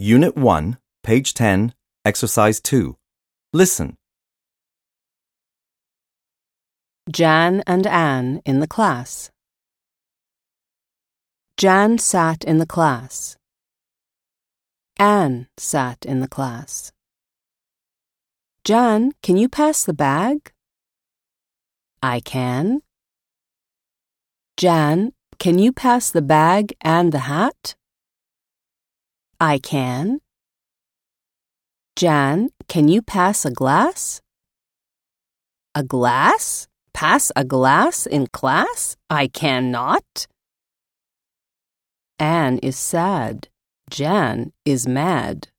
Unit 1, page 10, exercise 2. Listen. Jan and Anne in the class. Jan sat in the class. Anne sat in the class. Jan, can you pass the bag? I can. Jan, can you pass the bag and the hat? I can. Jan, can you pass a glass? A glass? Pass a glass in class? I cannot. Anne is sad. Jan is mad.